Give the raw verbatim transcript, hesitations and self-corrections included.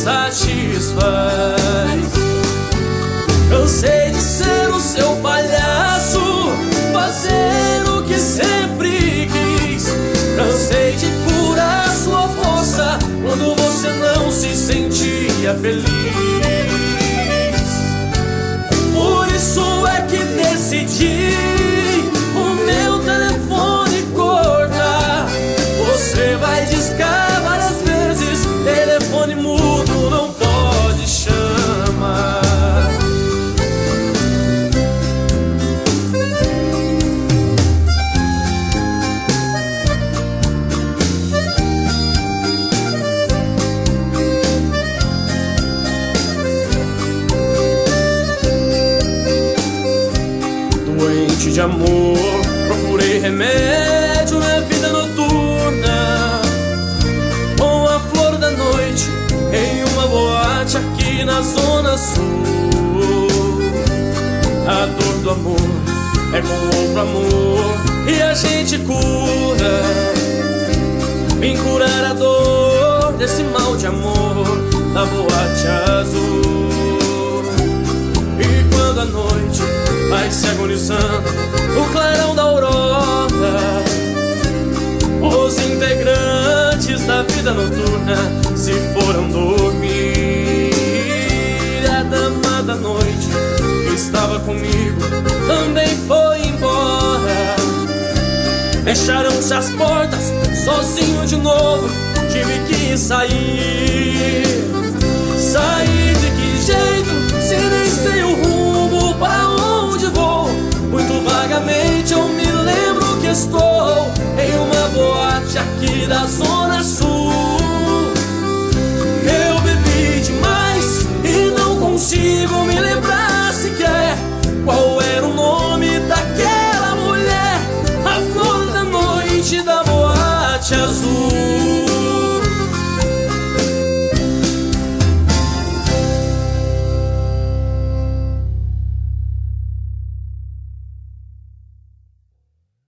satisfaz. Cansei de ser o seu palhaço, fazer o que sempre quis. Cansei de curar sua força quando você não se sentia feliz. Por isso é que decidi o meu telefone cortar. Você vai discar várias vezes, telefone mudo não pode chamar. Doente de amor, procurei remédio na vida noturna, com a flor da noite em uma boate aqui na zona sul. A dor do amor é com outro amor e a gente cura. Vim curar a dor desse mal de amor na boate azul. E quando a noite vai se agonizando no clarão da aurora, os integrantes da vida noturna se foram dormir. A dama da noite que estava comigo também foi embora. Fecharam-se as portas, sozinho de novo tive que sair. Sair de que jeito, se nem sei o rumo para onde vou? Muito vagamente eu me lembro que estou em uma boate aqui da zona sul.